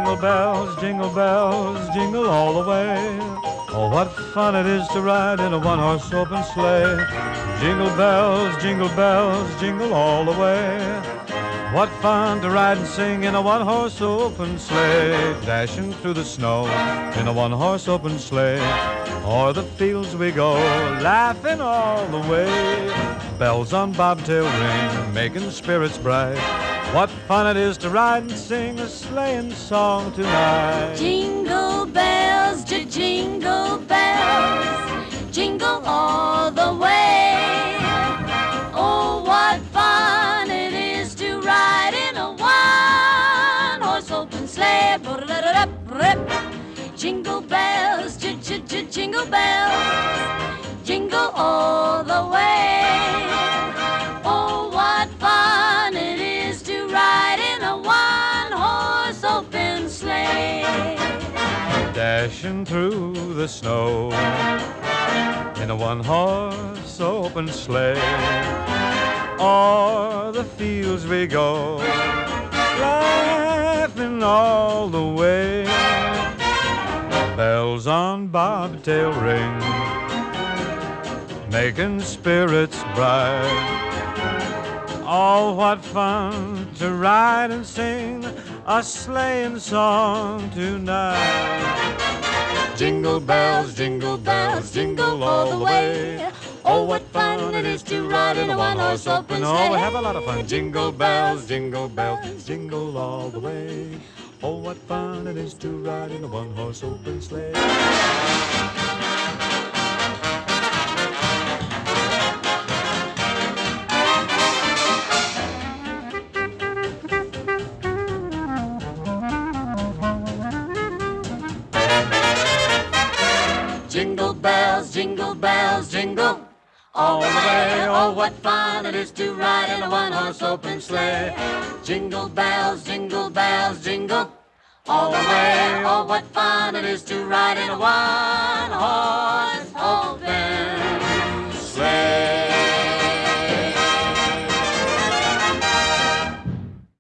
bells, jingle all the way. Oh, what fun it is to ride in a one-horse open sleigh. Jingle bells, jingle all the way. What fun to ride and sing in a one-horse open sleigh. Dashing through the snow in a one-horse open sleigh. O'er the fields we go, laughing all the way. Bells on bobtail ring, making spirits bright. What fun it is to ride and sing a sleighing song tonight. Jingle bells, jingle bells, jingle all the way. Oh, what fun it is to ride in a one-horse open sleigh. Jingle bells, jingle bells, jingle all the way. Oh, what fun it is to ride in a one-horse open sleigh. Dashing through the snow in a one-horse open sleigh. O'er the fields we go, laughing all the way. Bells on bobtail ring, making spirits bright. Oh, what fun to ride and sing a sleighing song tonight. Jingle bells, jingle all the way. Oh, what fun it is to ride in a one-horse open sleigh. Oh, have a lot of fun. Jingle bells, jingle all the way. Oh, what fun it is to ride in a one-horse open sleigh. Jingle bells, jingle all the way. Oh, what fun it is to ride in a one-horse open sleigh. Jingle bells, jingle all the way. Oh, what fun it is to ride in a one-horse